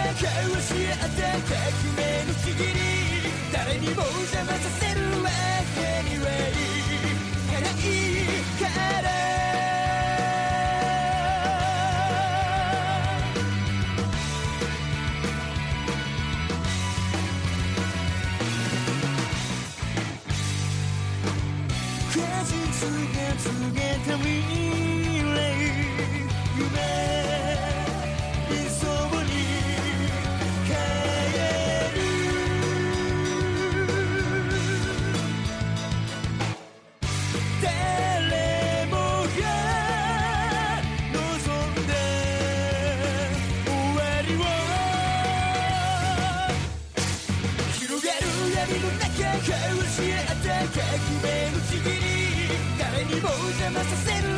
交わし合った革命のちぎり誰にも邪魔させるわけにはいかないから果実が告げた未来夢理想に変える誰もが望んだ終わりを広がる闇の中交わし合った革命のちぎり誰にも邪魔させる